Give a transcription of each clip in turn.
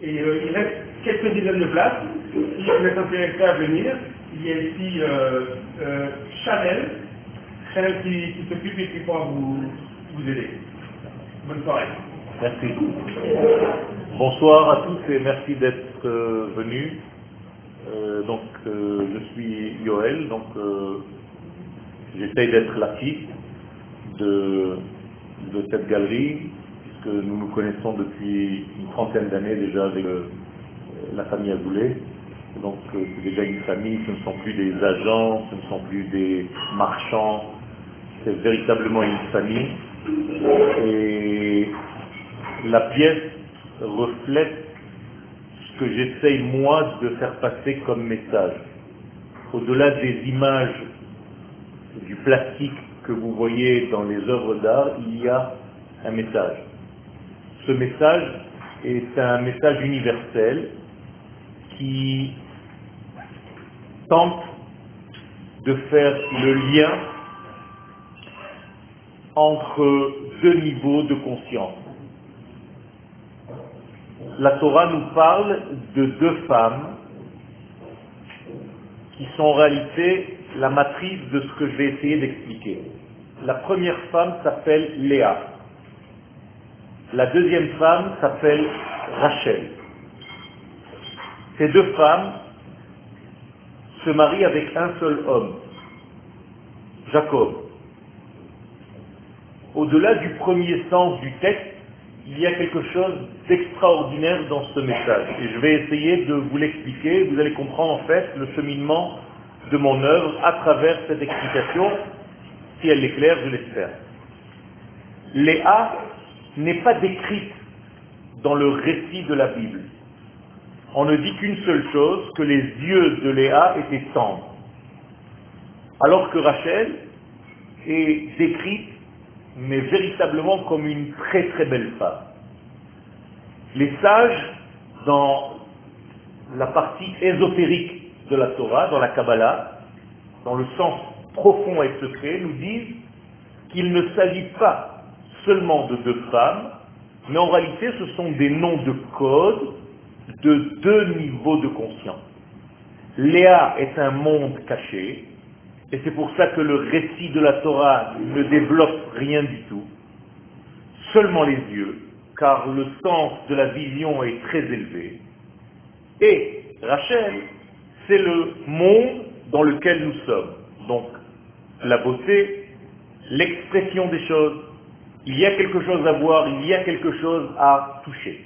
Et il reste quelques dizaines de places. Si vous êtes intéressé à venir, il y a ici Chanel qui s'occupe et qui pourra vous aider. Bonne soirée. Merci. Bonsoir à tous et merci d'être venus. Je suis Yoel, j'essaye d'être l'artiste de cette galerie, puisque nous nous connaissons depuis une trentaine d'années déjà avec la famille Azoulay. C'est déjà une famille, ce ne sont plus des agents, ce ne sont plus des marchands, c'est véritablement une famille. Et la pièce reflète ce que j'essaye moi de faire passer comme message. Au-delà des images du plastique que vous voyez dans les œuvres d'art, il y a un message. Ce message est un message universel qui tente de faire le lien entre deux niveaux de conscience. La Torah nous parle de deux femmes qui sont en réalité la matrice de ce que je vais essayer d'expliquer. La première femme s'appelle Léa. La deuxième femme s'appelle Rachel. Ces deux femmes se marient avec un seul homme, Jacob. Au-delà du premier sens du texte, il y a quelque chose d'extraordinaire dans ce message. Et je vais essayer de vous l'expliquer. Vous allez comprendre en fait le cheminement de mon œuvre à travers cette explication, si elle est claire, je l'espère. Léa n'est pas décrite dans le récit de la Bible. On ne dit qu'une seule chose, que les yeux de Léa étaient tendres. Alors que Rachel est décrite mais véritablement comme une très très belle femme. Les sages, dans la partie ésotérique de la Torah, dans la Kabbalah, dans le sens profond et secret, nous disent qu'il ne s'agit pas seulement de deux femmes, mais en réalité ce sont des noms de code de deux niveaux de conscience. Léa est un monde caché, et c'est pour ça que le récit de la Torah ne développe rien du tout, seulement les yeux, car le sens de la vision est très élevé. Et Rachel, c'est le monde dans lequel nous sommes. Donc, la beauté, l'expression des choses, il y a quelque chose à voir, il y a quelque chose à toucher.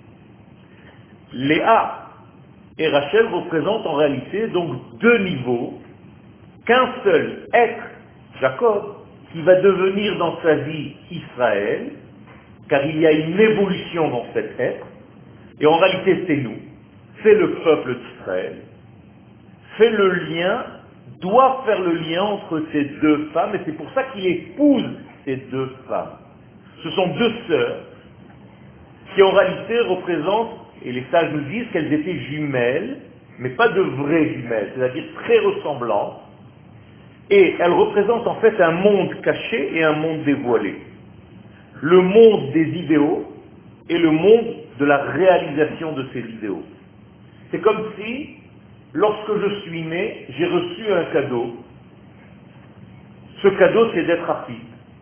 Léa et Rachel représentent en réalité donc deux niveaux qu'un seul être, Jacob, qui va devenir dans sa vie Israël, car il y a une évolution dans cet être, et en réalité c'est nous, c'est le peuple d'Israël, fait le lien, doit faire le lien entre ces deux femmes, et c'est pour ça qu'il épouse ces deux femmes. Ce sont deux sœurs qui en réalité représentent, et les sages nous disent qu'elles étaient jumelles, mais pas de vraies jumelles, c'est-à-dire très ressemblantes, et elles représentent en fait un monde caché et un monde dévoilé. Le monde des idéaux et le monde de la réalisation de ces idéaux. C'est comme si, lorsque je suis né, j'ai reçu un cadeau. Ce cadeau, c'est d'être artiste.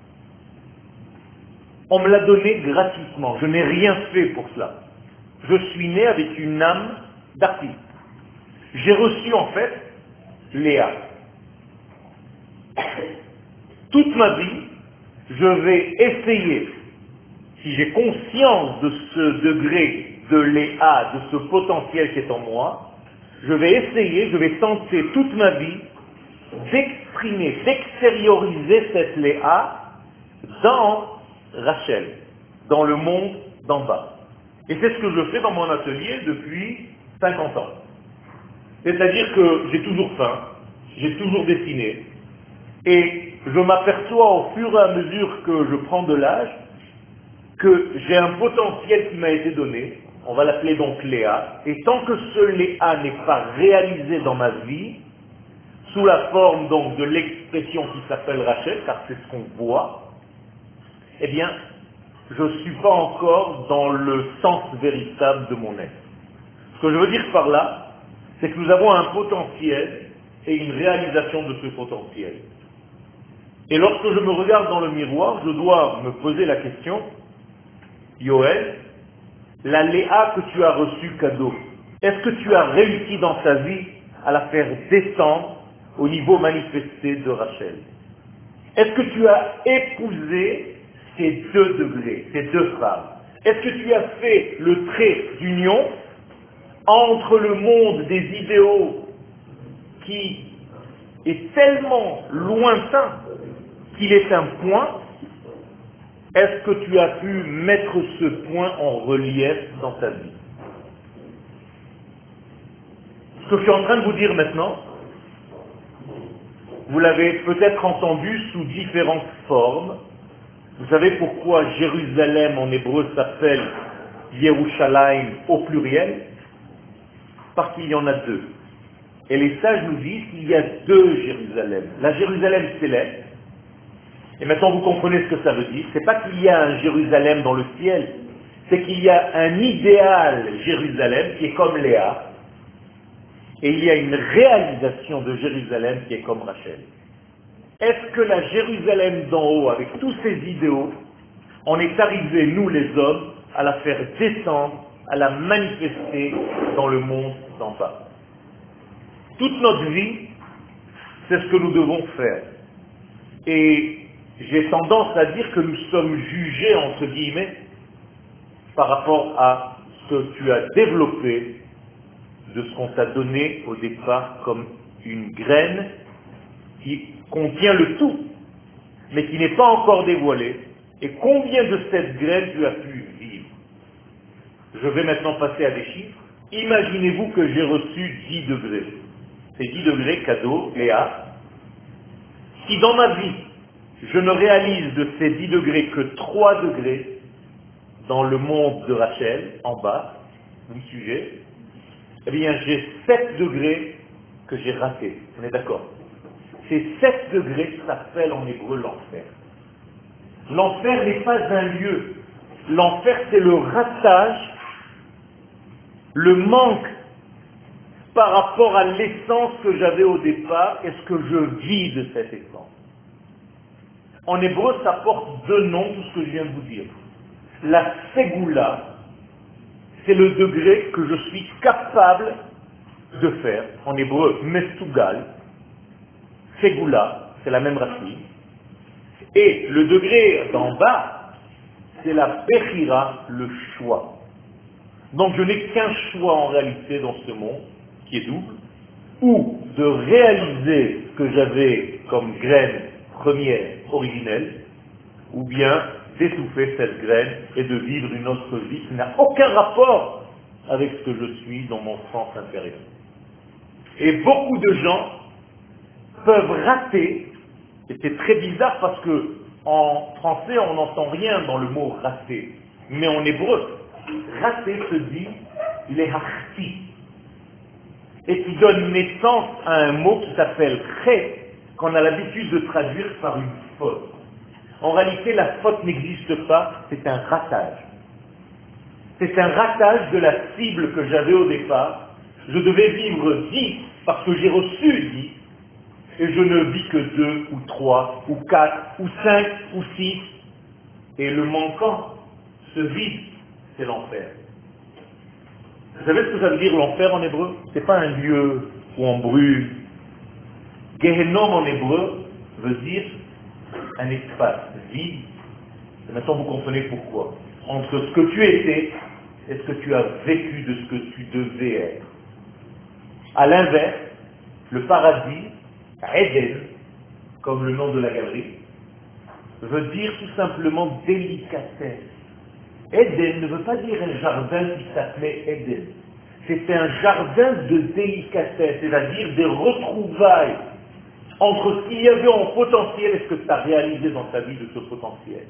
On me l'a donné gratuitement. Je n'ai rien fait pour cela. Je suis né avec une âme d'artiste. J'ai reçu en fait Léa. Toute ma vie, je vais essayer, si j'ai conscience de ce degré de Léa, de ce potentiel qui est en moi, je vais essayer, je vais tenter toute ma vie d'exprimer, d'extérioriser cette Léa dans Rachel, dans le monde d'en bas. Et c'est ce que je fais dans mon atelier depuis 50 ans. C'est-à-dire que j'ai toujours faim, j'ai toujours dessiné, et je m'aperçois au fur et à mesure que je prends de l'âge que j'ai un potentiel qui m'a été donné, on va l'appeler donc Léa, et tant que ce Léa n'est pas réalisé dans ma vie, sous la forme donc de l'expression qui s'appelle Rachel, car c'est ce qu'on voit, eh bien, je ne suis pas encore dans le sens véritable de mon être. Ce que je veux dire par là, c'est que nous avons un potentiel et une réalisation de ce potentiel. Et lorsque je me regarde dans le miroir, je dois me poser la question, Yoël, la Léa que tu as reçue cadeau, est-ce que tu as réussi dans ta vie à la faire descendre au niveau manifesté de Rachel? Est-ce que tu as épousé ces 2 degrés, ces 2 femmes? Est-ce que tu as fait le trait d'union entre le monde des idéaux qui est tellement lointain qu'il est un point? Est-ce que tu as pu mettre ce point en relief dans ta vie? Ce que je suis en train de vous dire maintenant, vous l'avez peut-être entendu sous différentes formes. Vous savez pourquoi Jérusalem en hébreu s'appelle Yerushalayim au pluriel? Parce qu'il y en a 2. Et les sages nous disent qu'il y a 2 Jérusalem. La Jérusalem céleste, et maintenant vous comprenez ce que ça veut dire, c'est pas qu'il y a un Jérusalem dans le ciel, c'est qu'il y a un idéal Jérusalem qui est comme Léa, et il y a une réalisation de Jérusalem qui est comme Rachel. Est-ce que la Jérusalem d'en haut, avec tous ses idéaux, on est arrivé, nous les hommes, à la faire descendre, à la manifester dans le monde d'en bas? Toute notre vie, c'est ce que nous devons faire. Et j'ai tendance à dire que nous sommes jugés, entre guillemets, par rapport à ce que tu as développé de ce qu'on t'a donné au départ comme une graine qui contient le tout, mais qui n'est pas encore dévoilée. Et combien de cette graine tu as pu vivre? Je vais maintenant passer à des chiffres. Imaginez-vous que j'ai reçu 10 degrés. C'est 10 degrés cadeau, Léa. Si dans ma vie, je ne réalise de ces 10 degrés que 3 degrés dans le monde de Rachel, en bas, vous me suivez, eh bien j'ai 7 degrés que j'ai ratés. On est d'accord? Ces 7 degrés s'appellent en hébreu l'enfer. L'enfer n'est pas un lieu. L'enfer, c'est le ratage, le manque par rapport à l'essence que j'avais au départ et ce que je vis de cette essence. En hébreu, ça porte 2 noms, tout ce que je viens de vous dire. La ségoula, c'est le degré que je suis capable de faire. En hébreu, mestugal. Ségoula, c'est la même racine. Et le degré d'en bas, c'est la bechira, le choix. Donc je n'ai qu'un choix en réalité dans ce monde, qui est double, ou de réaliser ce que j'avais comme graine première, originelle, ou bien d'étouffer cette graine et de vivre une autre vie qui n'a aucun rapport avec ce que je suis dans mon sens intérieur. Et beaucoup de gens peuvent rater, et c'est très bizarre parce que en français on n'entend rien dans le mot rater, mais en hébreu, rater se dit les harti, et qui donne naissance à un mot qui s'appelle chet, qu'on a l'habitude de traduire par une faute. En réalité, la faute n'existe pas, c'est un ratage. C'est un ratage de la cible que j'avais au départ. Je devais vivre 10 parce que j'ai reçu 10, et je ne vis que 2 ou 3 ou 4 ou 5 ou 6. Et le manquant, ce vide, c'est l'enfer. Vous savez ce que ça veut dire l'enfer en hébreu? C'est pas un lieu où on brûle. Gehenom en hébreu veut dire un espace vide. Et maintenant vous comprenez pourquoi. Entre ce que tu étais et ce que tu as vécu de ce que tu devais être. À l'inverse, le paradis, Eden, comme le nom de la galerie, veut dire tout simplement délicatesse. Eden ne veut pas dire un jardin qui s'appelait Eden. C'était un jardin de délicatesse, c'est-à-dire des retrouvailles entre ce qu'il y avait en potentiel et ce que tu as réalisé dans ta vie de ce potentiel.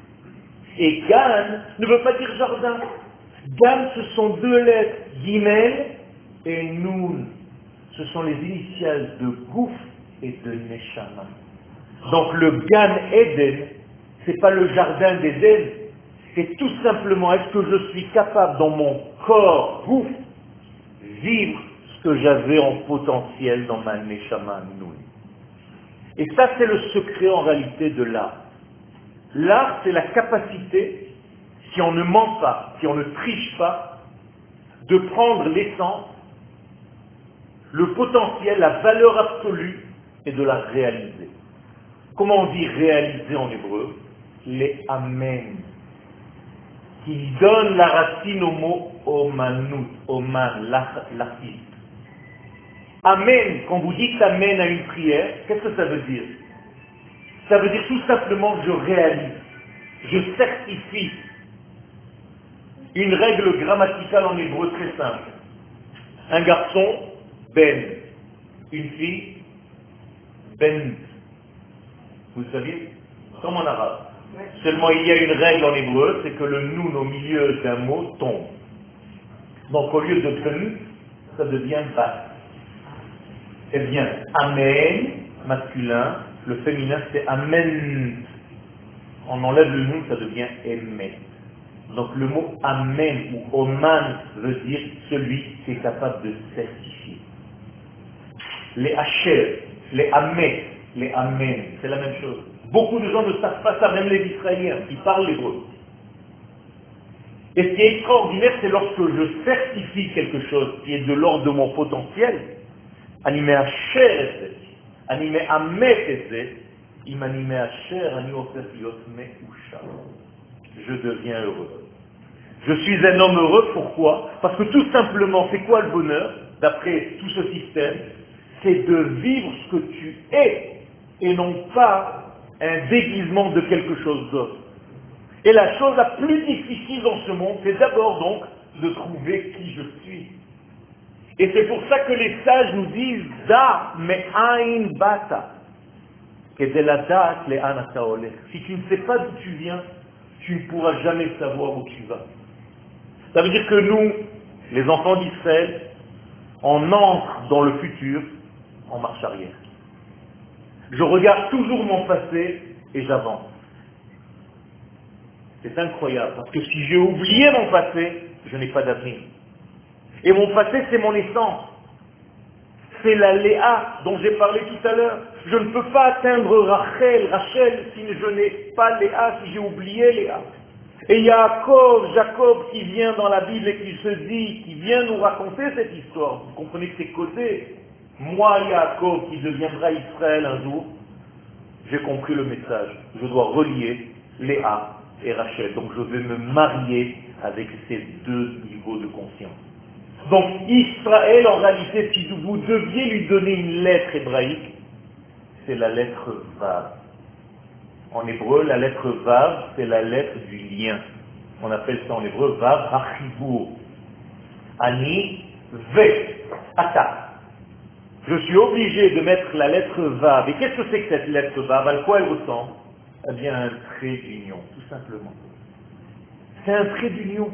Et Gan ne veut pas dire jardin. Gan, ce sont 2 lettres, Gimel et Noun. Ce sont les initiales de Gouf et de Neshama. Donc le Gan Eden, c'est pas le jardin d'Éden, c'est tout simplement est-ce que je suis capable dans mon corps Gouf vivre ce que j'avais en potentiel dans ma Neshama Noui. Et ça, c'est le secret en réalité de l'art. L'art, c'est la capacité, si on ne ment pas, si on ne triche pas, de prendre l'essence, le potentiel, la valeur absolue, et de la réaliser. Comment on dit réaliser en hébreu? Les amen, qui donne la racine au mot omanut, oman, l'artiste. Amen, quand vous dites amen à une prière, qu'est-ce que ça veut dire? Ça veut dire tout simplement que je réalise, je certifie une règle grammaticale en hébreu très simple. Un garçon, ben, une fille, ben. Vous saviez? Comme en arabe. Seulement il y a une règle en hébreu, c'est que le noun au milieu d'un mot tombe. Donc au lieu de ben, ça devient bat. Eh bien, amen, masculin, le féminin c'est amen. On enlève le noun, ça devient emet. Donc le mot amen ou oman veut dire celui qui est capable de certifier. Les hacher, les amet, les amen, c'est la même chose. Beaucoup de gens ne savent pas ça, même les Israéliens, qui parlent l'hébreu. Et ce qui est extraordinaire, c'est lorsque je certifie quelque chose qui est de l'ordre de mon potentiel, animé à cher, animé à mettre, animé à cher, je deviens heureux. Je suis un homme heureux, pourquoi? Parce que tout simplement, c'est quoi le bonheur, d'après tout ce système? C'est de vivre ce que tu es, et non pas un déguisement de quelque chose d'autre. Et la chose la plus difficile dans ce monde, c'est d'abord donc de trouver qui je suis. Et c'est pour ça que les sages nous disent Da me'ain bata, que de la date les anataoleh. Si tu ne sais pas d'où tu viens, tu ne pourras jamais savoir où tu vas. Ça veut dire que nous, les enfants d'Israël, on entre dans le futur en marche arrière. Je regarde toujours mon passé et j'avance. C'est incroyable, parce que si j'ai oublié mon passé, je n'ai pas d'avenir. Et mon passé, c'est mon essence. C'est la Léa dont j'ai parlé tout à l'heure. Je ne peux pas atteindre Rachel, si je n'ai pas Léa, si j'ai oublié Léa. Et Jacob qui vient dans la Bible et qui se dit, qui vient nous raconter cette histoire. Vous comprenez que c'est codé. Moi, Jacob, qui deviendra Israël un jour, j'ai compris le message. Je dois relier Léa et Rachel. Donc je vais me marier avec ces deux niveaux de conscience. Donc Israël, en réalité, si vous deviez lui donner une lettre hébraïque, c'est la lettre Vav. En hébreu, la lettre Vav, c'est la lettre du lien. On appelle ça en hébreu Vav Hachibur. Ani Ve Ata. Je suis obligé de mettre la lettre Vav. Et qu'est-ce que c'est que cette lettre Vav? À quoi elle ressemble? Eh bien, un trait d'union, tout simplement. C'est un trait d'union.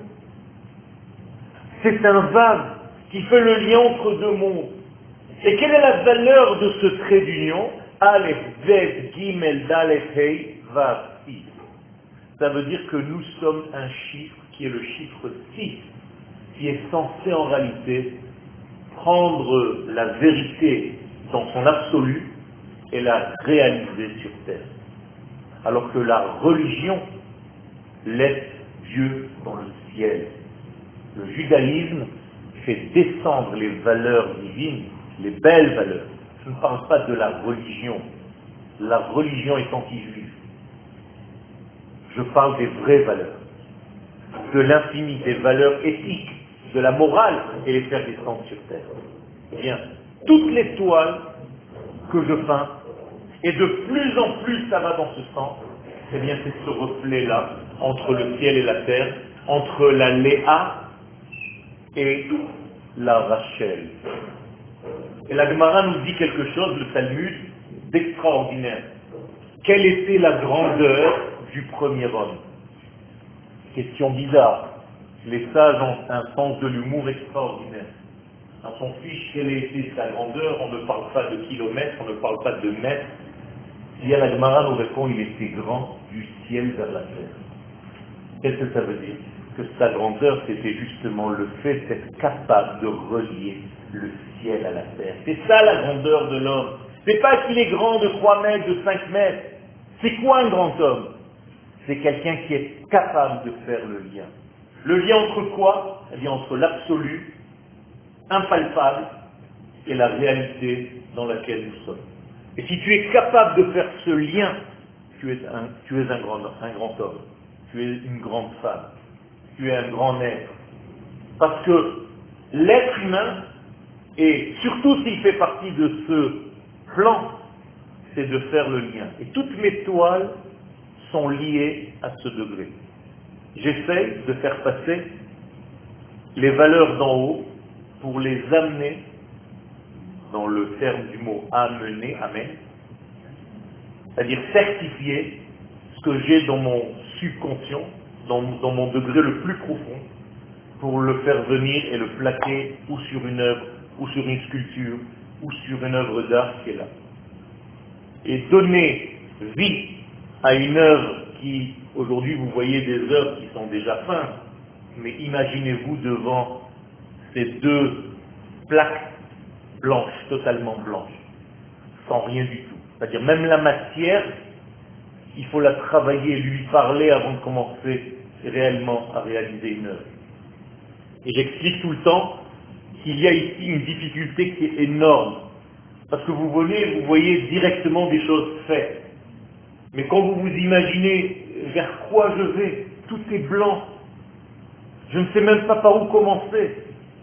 C'est un Vav qui fait le lien entre deux mondes. Et quelle est la valeur de ce trait d'union? Aleph, Vet, Gimel, Dalet, Hei, Vav, 6. Ça veut dire que nous sommes un chiffre qui est le chiffre 6, qui est censé en réalité prendre la vérité dans son absolu et la réaliser sur terre. Alors que la religion laisse Dieu dans le ciel. Le judaïsme fait descendre les valeurs divines, les belles valeurs. Je ne parle pas de la religion. La religion est anti-juive. Je parle des vraies valeurs, de l'infini, des valeurs éthiques, de la morale, et les faire descendre sur terre. Eh bien, toutes les toiles que je peins, et de plus en plus ça va dans ce sens, eh bien c'est ce reflet-là, entre le ciel et la terre, entre la Léa et la Rachel. Et la Gemara nous dit quelque chose, le Talmud, d'extraordinaire. Quelle était la grandeur du premier homme? Question bizarre. Les sages ont un sens de l'humour extraordinaire. Dans son fiche, quelle était sa grandeur? On ne parle pas de kilomètres, on ne parle pas de mètres. Si la Gemara nous répond, il était grand du ciel vers la terre. Qu'est-ce que ça veut dire? que sa grandeur, c'était justement le fait d'être capable de relier le ciel à la terre. C'est ça la grandeur de l'homme. C'est pas qu'il est grand de 3 mètres, de 5 mètres. C'est quoi un grand homme? C'est quelqu'un qui est capable de faire le lien. Le lien entre quoi? Eh bien, entre l'absolu, impalpable, et la réalité dans laquelle nous sommes. Et si tu es capable de faire ce lien, tu es un grand homme, tu es une grande femme, tu es un grand être. Parce que l'être humain, et surtout s'il fait partie de ce plan, c'est de faire le lien. Et toutes mes toiles sont liées à ce degré. J'essaye de faire passer les valeurs d'en haut pour les amener dans le terme du mot amener, amen, c'est-à-dire certifier ce que j'ai dans mon subconscient, dans mon degré le plus profond, pour le faire venir et le plaquer ou sur une œuvre, ou sur une sculpture, ou sur une œuvre d'art qui est là. Et donner vie à une œuvre qui, aujourd'hui vous voyez des œuvres qui sont déjà peintes, mais imaginez-vous devant ces deux plaques blanches, totalement blanches, sans rien du tout. C'est-à-dire même la matière, il faut la travailler, lui parler avant de commencer réellement à réaliser une œuvre. Et j'explique tout le temps qu'il y a ici une difficulté qui est énorme. Parce que vous venez, vous voyez directement des choses faites. Mais quand vous vous imaginez vers quoi je vais, tout est blanc. Je ne sais même pas par où commencer.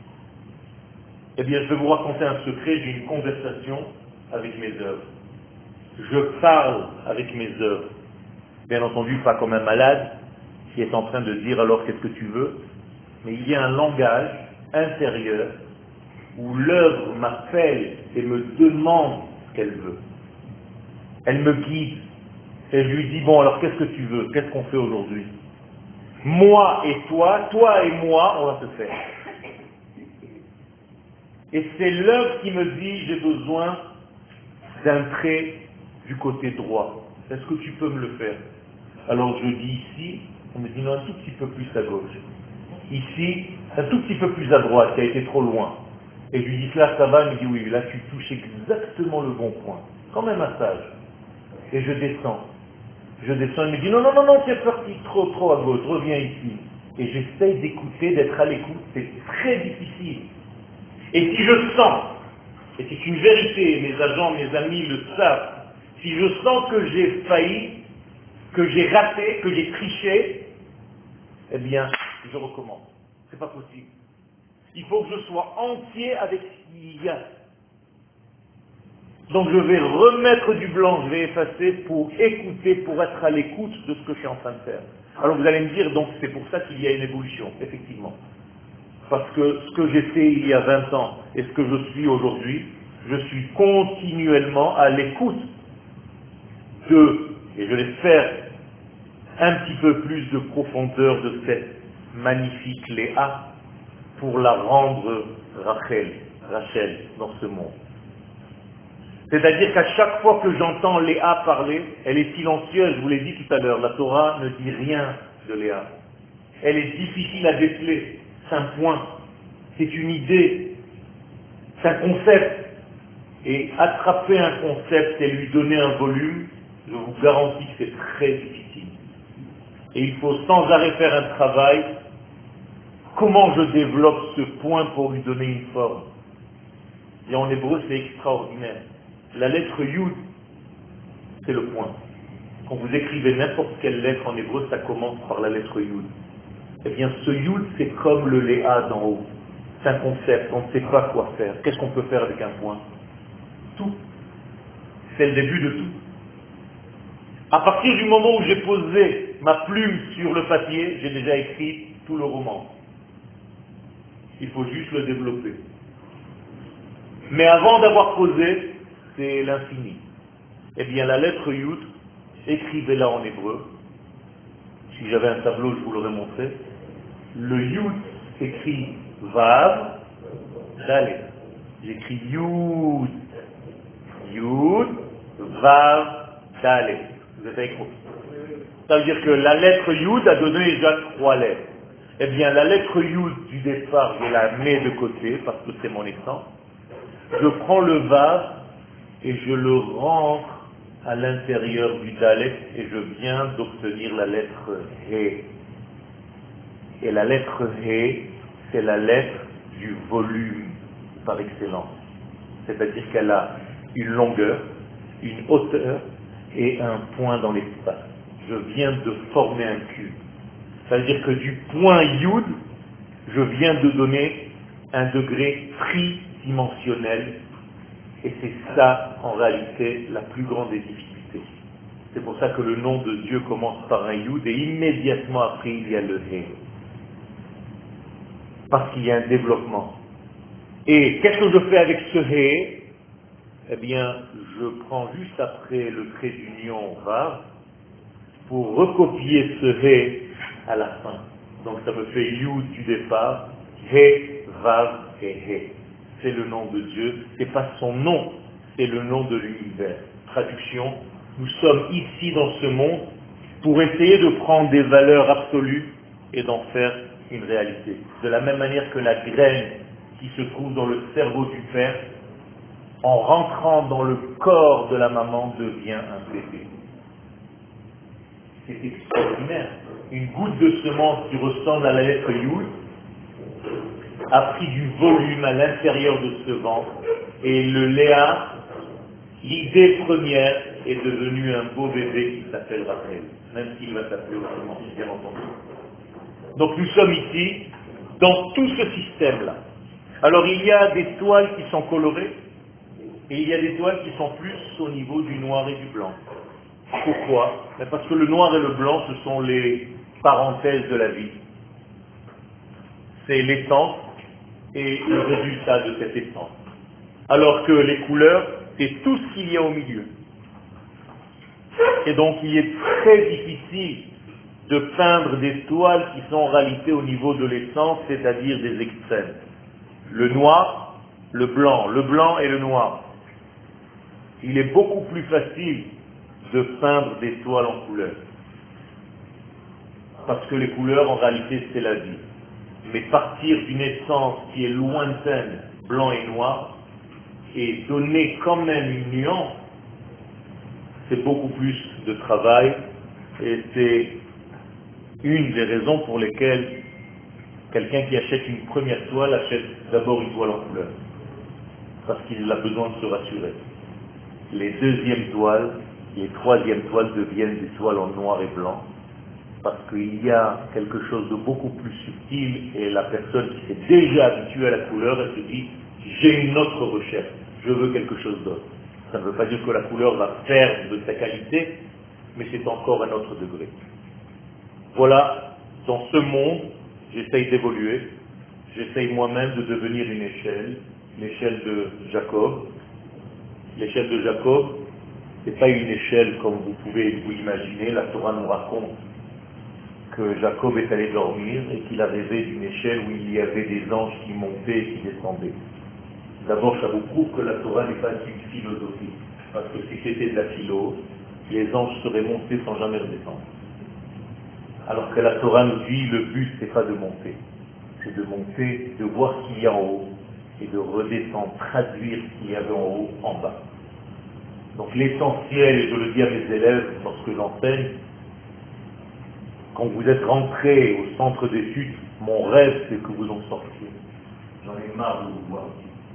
Eh bien, je vais vous raconter un secret, j'ai une conversation avec mes œuvres. Je parle avec mes œuvres. Bien entendu, pas comme un malade qui est en train de dire alors qu'est-ce que tu veux, mais il y a un langage intérieur où l'œuvre m'appelle et me demande ce qu'elle veut. Elle me guide. Et je lui dis, bon alors qu'est-ce que tu veux? Qu'est-ce qu'on fait aujourd'hui? Moi et toi et moi, on va se faire. Et c'est l'œuvre qui me dit, j'ai besoin d'un trait du côté droit. Est-ce que tu peux me le faire? Alors je dis ici, on me dit non, un tout petit peu plus à gauche. Ici, un tout petit peu plus à droite, qui a été trop loin. Et je lui dis là, ça va, il me dit oui, là tu touches exactement le bon point. Comme un massage. Et je descends. Je descends, il me dit non, non, non, non, tu es parti trop à gauche, reviens ici. Et j'essaye d'écouter, d'être à l'écoute, c'est très difficile. Et si je sens, et c'est une vérité, mes agents, mes amis le savent, si je sens que j'ai failli, que j'ai raté, que j'ai triché, eh bien, je recommence. C'est pas possible. Il faut que je sois entier avec ce qu'il y a. Donc je vais remettre du blanc, je vais effacer pour écouter, pour être à l'écoute de ce que je suis en train de faire. Alors vous allez me dire, donc c'est pour ça qu'il y a une évolution, effectivement. Parce que ce que j'ai fait il y a 20 ans et ce que je suis aujourd'hui, je suis continuellement à l'écoute de, et je vais faire un petit peu plus de profondeur de cette magnifique Léa pour la rendre Rachel dans ce monde. C'est-à-dire qu'à chaque fois que j'entends Léa parler, elle est silencieuse, je vous l'ai dit tout à l'heure, la Torah ne dit rien de Léa. Elle est difficile à déceler, c'est un point, c'est une idée, c'est un concept. Et attraper un concept et lui donner un volume, je vous garantis que c'est très difficile. Et il faut sans arrêt faire un travail. Comment je développe ce point pour lui donner une forme? Et en hébreu, c'est extraordinaire. La lettre Yud, c'est le point. Quand vous écrivez n'importe quelle lettre en hébreu, ça commence par la lettre Yud. Eh bien, ce Yud, c'est comme le Léa d'en haut. C'est un concept, on ne sait pas quoi faire. Qu'est-ce qu'on peut faire avec un point? Tout. C'est le début de tout. À partir du moment où j'ai posé ma plume sur le papier, j'ai déjà écrit tout le roman. Il faut juste le développer. Mais avant d'avoir posé, c'est l'infini. Eh bien, la lettre Yud, écrivez-la en hébreu. Si j'avais un tableau, je vous l'aurais montré. Le Yud s'écrit Vav, Dalet. J'écris Yud, Yud, Vav, Dalet. Vous êtes avec moi? Ça veut dire que la lettre Yud a donné déjà 3 lettres. Eh bien, la lettre Yud du départ, je la mets de côté parce que c'est mon essence. Je prends le Vav et je le rentre à l'intérieur du Dalet et je viens d'obtenir la lettre He. Et la lettre He, c'est la lettre du volume par excellence. C'est-à-dire qu'elle a une longueur, une hauteur et un point dans l'espace. Je viens de former un cube. C'est-à-dire que du point Yud, je viens de donner un degré tridimensionnel. Et c'est ça, en réalité, la plus grande des difficultés. C'est pour ça que le nom de Dieu commence par un Yud et immédiatement après, il y a le He. Parce qu'il y a un développement. Et qu'est-ce que je fais avec ce He? Eh bien, je prends juste après le trait d'union Vav pour recopier ce He à la fin. Donc ça me fait Yud du départ, He, Vav et He. C'est le nom de Dieu, c'est pas son nom, c'est le nom de l'univers. Traduction, nous sommes ici dans ce monde pour essayer de prendre des valeurs absolues et d'en faire une réalité. De la même manière que la graine qui se trouve dans le cerveau du père, en rentrant dans le corps de la maman, devient un bébé. C'est extraordinaire. Une goutte de semence qui ressemble à la lettre Yud a pris du volume à l'intérieur de ce ventre et le Léa, l'idée première, est devenu un beau bébé qui s'appelle Rachel, même s'il va s'appeler autrement, bien entendu. Donc nous sommes ici dans tout ce système-là. Alors il y a des toiles qui sont colorées et il y a des toiles qui sont plus au niveau du noir et du blanc. Pourquoi? Parce que le noir et le blanc, ce sont les parenthèses de la vie. C'est l'essence et le résultat de cette essence. Alors que les couleurs, c'est tout ce qu'il y a au milieu. Et donc il est très difficile de peindre des toiles qui sont en réalité au niveau de l'essence, c'est-à-dire des extrêmes. Le noir, le blanc et le noir. Il est beaucoup plus facile de peindre des toiles en couleurs. Parce que les couleurs, en réalité, c'est la vie. Mais partir d'une essence qui est lointaine, blanc et noir, et donner quand même une nuance, c'est beaucoup plus de travail, et c'est une des raisons pour lesquelles quelqu'un qui achète une première toile achète d'abord une toile en couleur, parce qu'il a besoin de se rassurer. Les deuxièmes toiles, les troisièmes toiles deviennent des toiles en noir et blanc, parce qu'il y a quelque chose de beaucoup plus subtil et la personne qui s'est déjà habituée à la couleur, elle se dit, j'ai une autre recherche, je veux quelque chose d'autre. Ça ne veut pas dire que la couleur va perdre de sa qualité, mais c'est encore un autre degré. Voilà, dans ce monde, j'essaye d'évoluer, j'essaye moi-même de devenir une échelle, l'échelle de Jacob. L'échelle de Jacob, ce n'est pas une échelle comme vous pouvez vous imaginer. La Torah nous raconte que Jacob est allé dormir et qu'il a rêvé d'une échelle où il y avait des anges qui montaient et qui descendaient. D'abord, ça vous prouve que la Torah n'est pas une philosophie. Parce que si c'était de la philo, les anges seraient montés sans jamais redescendre. Alors que la Torah nous dit, le but, c'est pas de monter. C'est de monter, de voir ce qu'il y a en haut, et de redescendre, traduire ce qu'il y avait en haut, en bas. Donc l'essentiel, et je le dis à mes élèves lorsque j'enseigne, quand vous êtes rentrés au centre d'études, mon rêve, c'est que vous en sortiez. J'en ai marre de vous voir.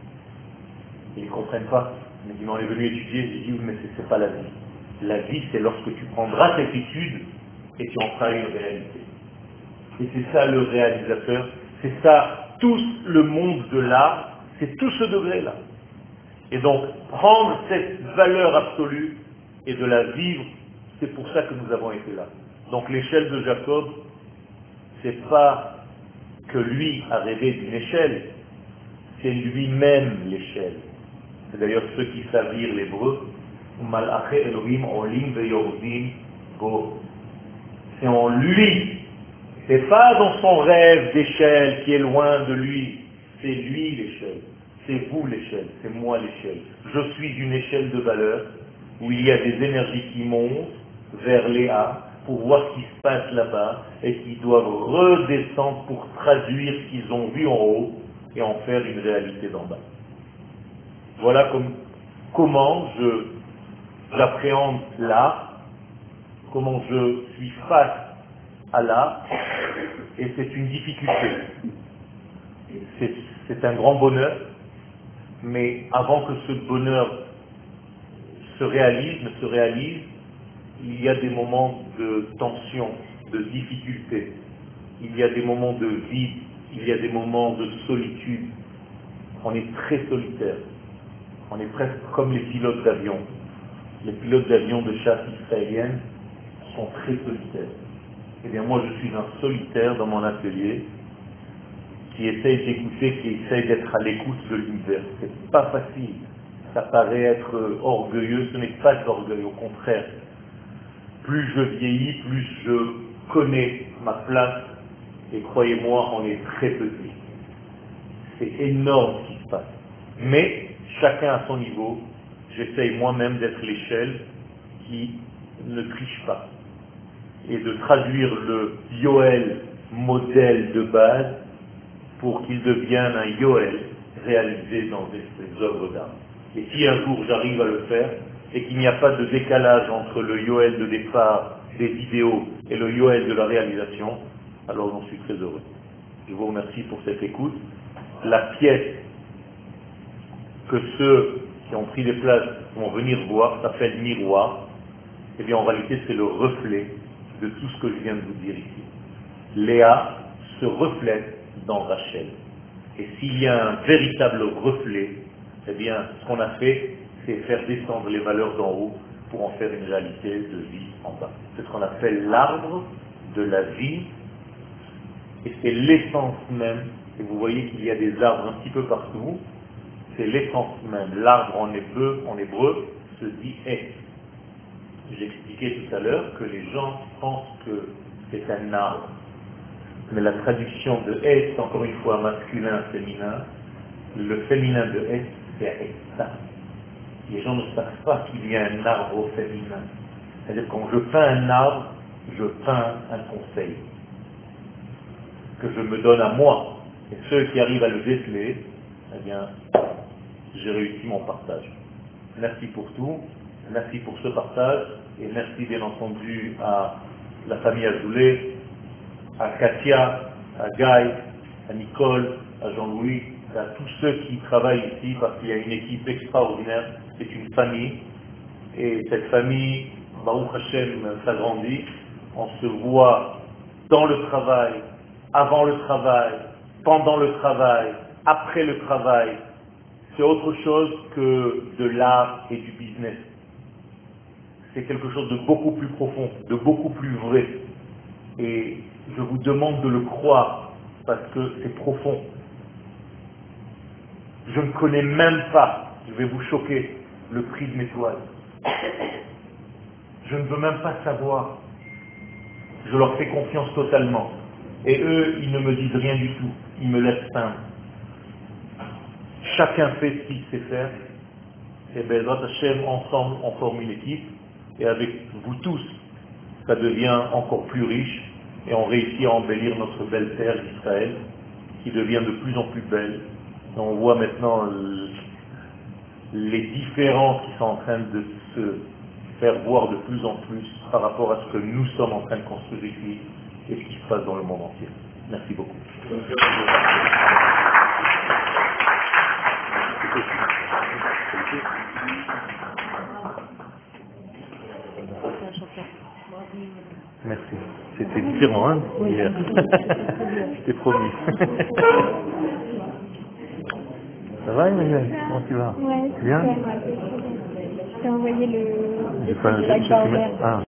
Ils ne comprennent pas. Ils me disent, mais on est venu étudier. Je dis, mais c'est pas la vie. La vie, c'est lorsque tu prendras cette étude et tu en feras une réalité. Et c'est ça le réalisateur. C'est ça, tout le monde de l'art, c'est tout ce degré-là. Et donc, prendre cette valeur absolue et de la vivre, c'est pour ça que nous avons été là. Donc l'échelle de Jacob, c'est pas que lui a rêvé d'une échelle, c'est lui-même l'échelle. C'est d'ailleurs ceux qui savent lire l'hébreu, Malaché Elohim Olim Veyordim Bo. C'est en lui, c'est pas dans son rêve d'échelle qui est loin de lui, c'est lui l'échelle, c'est vous l'échelle, c'est moi l'échelle. Je suis une échelle de valeur où il y a des énergies qui montent vers Léa, pour voir ce qui se passe là-bas et qui doivent redescendre pour traduire ce qu'ils ont vu en haut et en faire une réalité d'en bas. Voilà comment j'appréhende l'art, comment je suis face à l'art, et c'est une difficulté. C'est un grand bonheur, mais avant que ce bonheur ne se réalise, il y a des moments de tension, de difficulté, il y a des moments de vide, il y a des moments de solitude. On est très solitaire. On est presque comme les pilotes d'avion. Les pilotes d'avion de chasse israélienne sont très solitaires. Eh bien moi je suis un solitaire dans mon atelier qui essaye d'écouter, qui essaye d'être à l'écoute de l'univers. C'est pas facile. Ça paraît être orgueilleux, ce n'est pas de l'orgueil, au contraire. Plus je vieillis, plus je connais ma place, et croyez-moi, on est très petit. C'est énorme ce qui se passe. Mais chacun à son niveau, j'essaye moi-même d'être l'échelle qui ne triche pas et de traduire le Yoel modèle de base pour qu'il devienne un Yoel réalisé dans des œuvres d'art. Et si un jour j'arrive à le faire et qu'il n'y a pas de décalage entre le Yoel de départ des idéaux et le Yoel de la réalisation, alors j'en suis très heureux. Je vous remercie pour cette écoute. La pièce que ceux qui ont pris les places vont venir voir s'appelle Miroir. Eh bien en réalité c'est le reflet de tout ce que je viens de vous dire ici. Léa se reflète dans Rachel. Et s'il y a un véritable reflet, eh bien ce qu'on a fait, c'est faire descendre les valeurs d'en haut pour en faire une réalité de vie en bas. C'est ce qu'on appelle l'arbre de la vie, et c'est l'essence même. Et vous voyez qu'il y a des arbres un petit peu partout. C'est l'essence même. L'arbre en hébreu se dit est. J'expliquais tout à l'heure que les gens pensent que c'est un arbre. Mais la traduction de est, c'est encore une fois masculin, féminin. Le féminin de est, c'est Esta. Les gens ne savent pas qu'il y a un arbre au féminin. C'est-à-dire quand je peins un arbre, je peins un conseil que je me donne à moi. Et ceux qui arrivent à le déceler, eh bien, j'ai réussi mon partage. Merci pour tout, merci pour ce partage, et merci bien entendu à la famille Azoulay, à Katia, à Guy, à Nicole, à Jean-Louis, à tous ceux qui travaillent ici, parce qu'il y a une équipe extraordinaire, c'est une famille, et cette famille, Baruch Hashem, s'agrandit, on se voit dans le travail, avant le travail, pendant le travail, après le travail. C'est autre chose que de l'art et du business. C'est quelque chose de beaucoup plus profond, de beaucoup plus vrai. Et je vous demande de le croire, parce que c'est profond. Je ne connais même pas, je vais vous choquer, le prix de mes toiles. Je ne veux même pas savoir. Je leur fais confiance totalement. Et eux, ils ne me disent rien du tout. Ils me laissent peindre. Chacun fait ce qu'il sait faire. Et Bezrat Hashem, ensemble, on forme une équipe. Et avec vous tous, ça devient encore plus riche. Et on réussit à embellir notre belle terre d'Israël, qui devient de plus en plus belle. Et on voit maintenant les différences qui sont en train de se faire voir de plus en plus par rapport à ce que nous sommes en train de construire ici et ce qui se passe dans le monde entier. Merci beaucoup. Merci. C'était différent, hein, hier. Je t'ai promis. Ça va, Emmanuel? Comment tu vas? Ouais, bien? super. Je t'ai envoyé le... J'ai pas...